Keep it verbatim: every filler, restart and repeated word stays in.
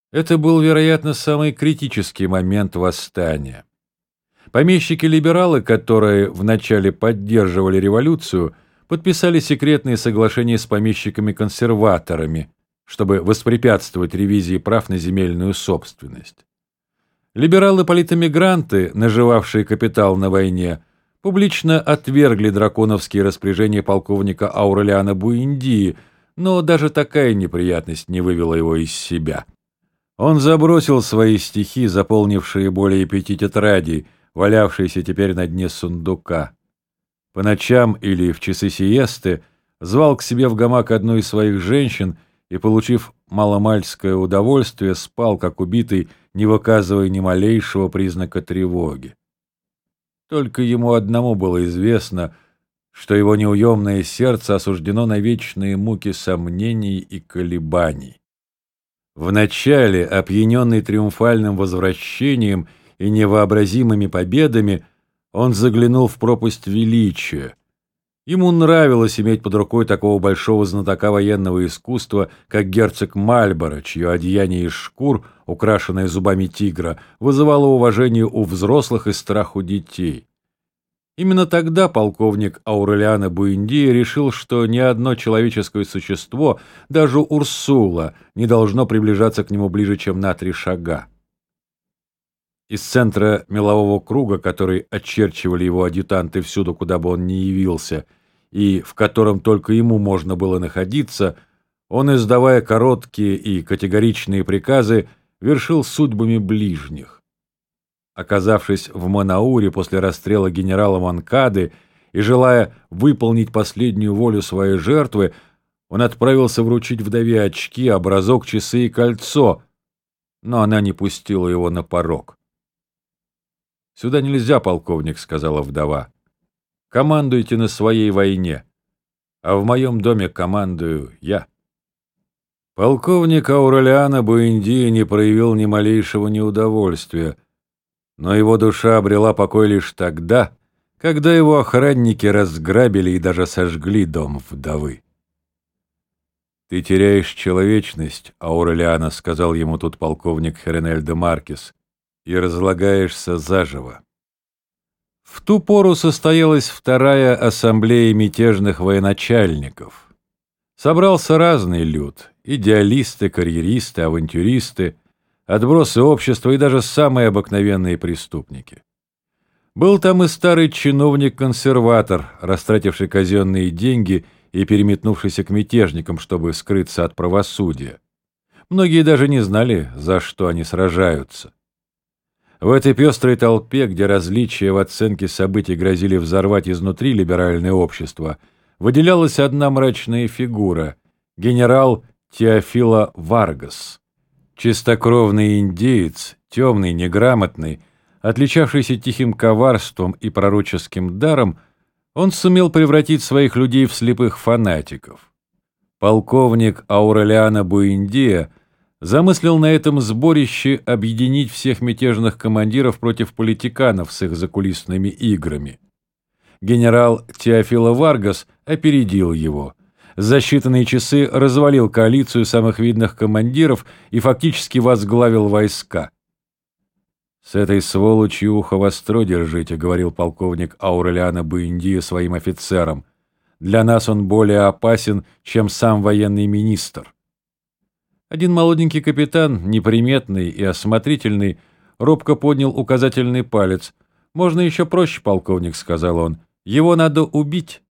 Это был, вероятно, самый критический момент восстания. Помещики-либералы, которые вначале поддерживали революцию, подписали секретные соглашения с помещиками-консерваторами, чтобы воспрепятствовать ревизии прав на земельную собственность. Либералы-политэмигранты, наживавшие капитал на войне, публично отвергли драконовские распоряжения полковника Аурелиана Буэндии, но даже такая неприятность не вывела его из себя. Он забросил свои стихи, заполнившие более пяти тетрадей, валявшиеся теперь на дне сундука. По ночам или в часы сиесты звал к себе в гамак одну из своих женщин и, получив маломальское удовольствие, спал, как убитый, не выказывая ни малейшего признака тревоги. Только ему одному было известно, что его неуемное сердце осуждено на вечные муки сомнений и колебаний. Вначале, опьяненный триумфальным возвращением и невообразимыми победами, он заглянул в пропасть величия. Ему нравилось иметь под рукой такого большого знатока военного искусства, как герцог Мальборо, чье одеяние из шкур, украшенное зубами тигра, вызывало уважение у взрослых и страх у детей. Именно тогда полковник Аурелиано Буэндия решил, что ни одно человеческое существо, даже Урсула, не должно приближаться к нему ближе, чем на три шага. Из центра мелового круга, который очерчивали его адъютанты всюду, куда бы он ни явился, и в котором только ему можно было находиться, он, издавая короткие и категоричные приказы, вершил судьбами ближних. Оказавшись в Манауре после расстрела генерала Монкады и желая выполнить последнюю волю своей жертвы, он отправился вручить вдове очки, образок, часы и кольцо, но она не пустила его на порог. «Сюда нельзя, полковник», — сказала вдова. «Командуйте на своей войне, а в моем доме командую я». Полковник Аурелиано Буэндия не проявил ни малейшего неудовольствия, но его душа обрела покой лишь тогда, когда его охранники разграбили и даже сожгли дом вдовы. «Ты теряешь человечность, Аурелиано», — сказал ему тут полковник Херенель де Маркес, «и разлагаешься заживо». В ту пору состоялась вторая ассамблея мятежных военачальников. Собрался разный люд — идеалисты, карьеристы, авантюристы, отбросы общества и даже самые обыкновенные преступники. Был там и старый чиновник-консерватор, растративший казенные деньги и переметнувшийся к мятежникам, чтобы скрыться от правосудия. Многие даже не знали, за что они сражаются. В этой пестрой толпе, где различия в оценке событий грозили взорвать изнутри либеральное общество, выделялась одна мрачная фигура — генерал Теофило Варгас. Чистокровный индеец, темный, неграмотный, отличавшийся тихим коварством и пророческим даром, он сумел превратить своих людей в слепых фанатиков. Полковник Аурелиано Буэндия замыслил на этом сборище объединить всех мятежных командиров против политиканов с их закулисными играми. Генерал Теофило Варгас опередил его. За считанные часы развалил коалицию самых видных командиров и фактически возглавил войска. «С этой сволочью ухо востро держите», — говорил полковник Аурелиано Буэндия своим офицерам. «Для нас он более опасен, чем сам военный министр». Один молоденький капитан, неприметный и осмотрительный, робко поднял указательный палец. «Можно еще проще, полковник», — сказал он. «Его надо убить».